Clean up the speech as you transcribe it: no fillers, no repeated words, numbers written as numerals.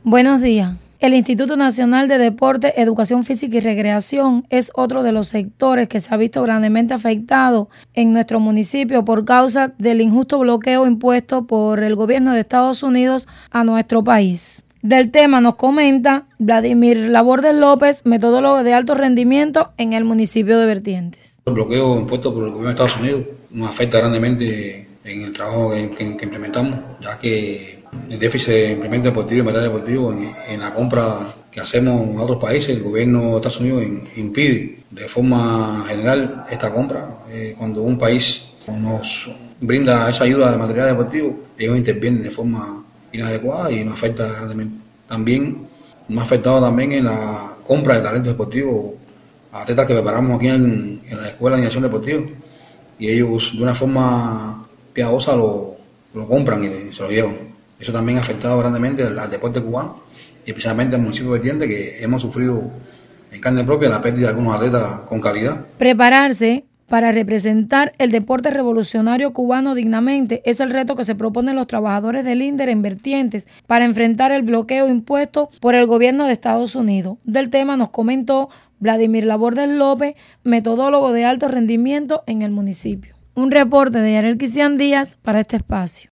Buenos días. El Instituto Nacional de Deporte, Educación Física y Recreación es otro de los sectores que se ha visto grandemente afectado en nuestro municipio por causa del injusto bloqueo impuesto por el gobierno de Estados Unidos a nuestro país. Del tema nos comenta Vladimir Laborde López, metodólogo de alto rendimiento en el municipio de Vertientes. El bloqueo impuesto por el gobierno de Estados Unidos nos afecta grandemente en el trabajo que implementamos, ya que el déficit de implemento deportivo y material deportivo en la compra que hacemos a otros países, el gobierno de Estados Unidos impide de forma general esta compra. Cuando un país nos brinda esa ayuda de material deportivo, ellos intervienen de forma inadecuada y nos afecta grandemente. También nos ha afectado también en la compra de talentos deportivos a atletas que preparamos aquí en la Escuela de Iniciación Deportiva, y ellos de una forma piadosa lo compran y se lo llevan. Eso también ha afectado grandemente al deporte cubano y especialmente al municipio de Vertientes, que hemos sufrido en carne propia la pérdida de algunos atletas con calidad. Prepararse para representar el deporte revolucionario cubano dignamente es el reto que se proponen los trabajadores del INDER en Vertientes para enfrentar el bloqueo impuesto por el gobierno de Estados Unidos. Del tema nos comentó Vladimir Laborde López, metodólogo de alto rendimiento en el municipio. Un reporte de Yarel Quisian Díaz para este espacio.